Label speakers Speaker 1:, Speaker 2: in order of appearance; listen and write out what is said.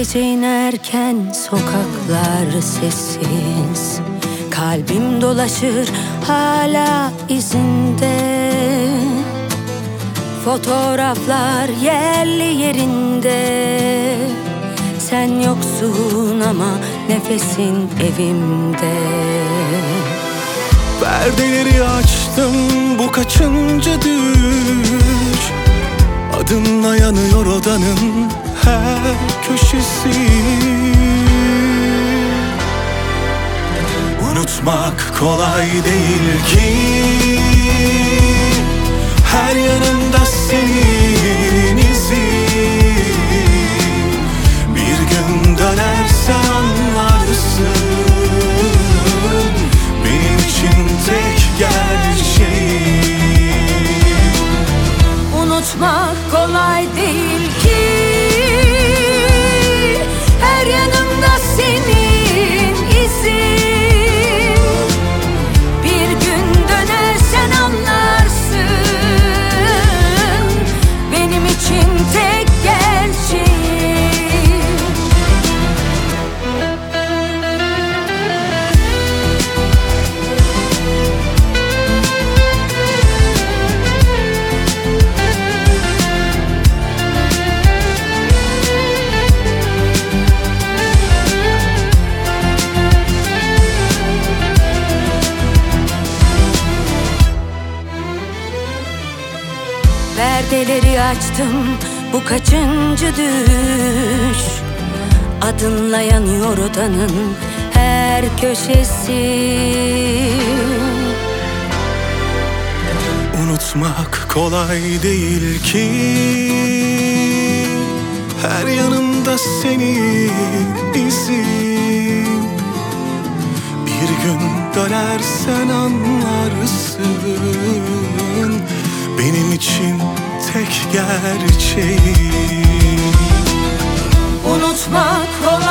Speaker 1: Gece inerken sokaklar sessiz, kalbim dolaşır hala izinde. Fotoğraflar yerli yerinde, sen yoksun ama nefesin evimde.
Speaker 2: Perdeleri açtım, bu kaçıncı düş? Adınla yanıyor odanın her köşesi. Unutmak kolay değil ki, her yanında senin izin. Bir gün dönersen anlarsın, benim için tek gerçeği.
Speaker 1: Unutmak kolay değil ki, her yanımda senin izin. Bir gün dönersen anlarsın, benim için tek gerçeği. Perdeleri açtım, bu kaçıncı düş? Adınla yanıyor odanın her köşesi.
Speaker 2: Unutmak kolay değil ki, her yanımda senin izin. Bir gün dönersen anlarsın, benim için tek gerçeği.
Speaker 1: Unutmak kolay